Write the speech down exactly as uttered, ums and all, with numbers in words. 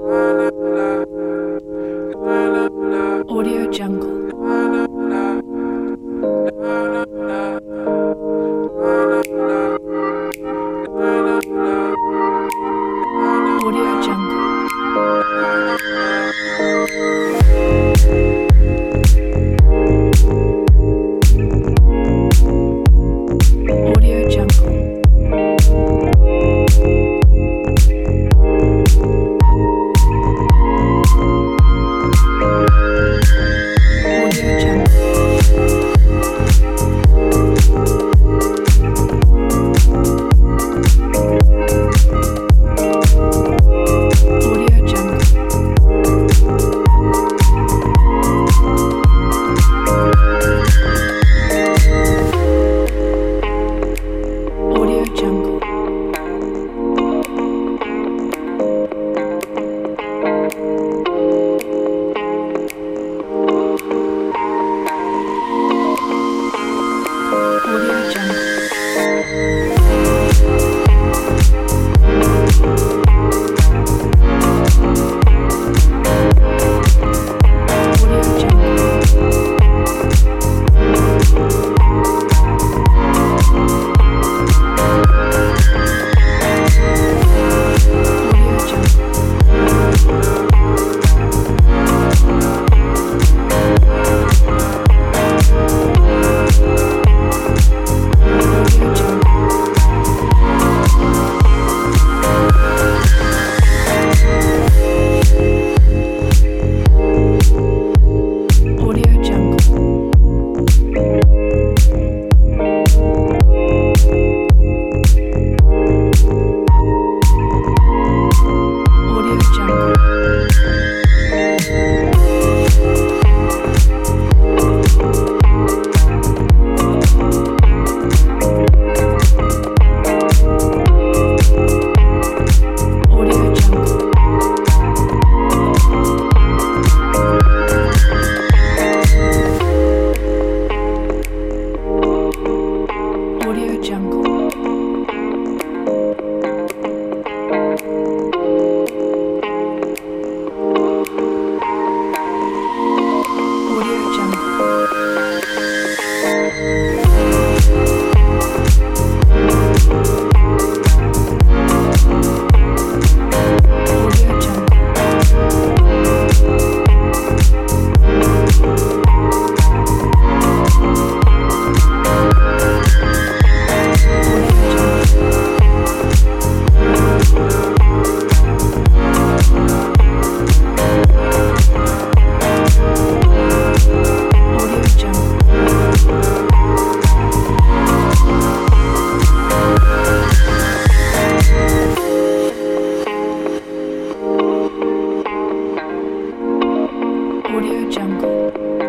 Audio Jungle. Audio Jungle. Audio Jungle. Audio Jungle. Audio Jungle. Audio Jungle. Audio Jungle. Audio Jungle. Audio Jungle. Audio Jungle. Audio Jungle. Audio Jungle. Audio Jungle. Audio Jungle. Audio Jungle. Audio Jungle. Audio Jungle. Audio Jungle. Audio Jungle.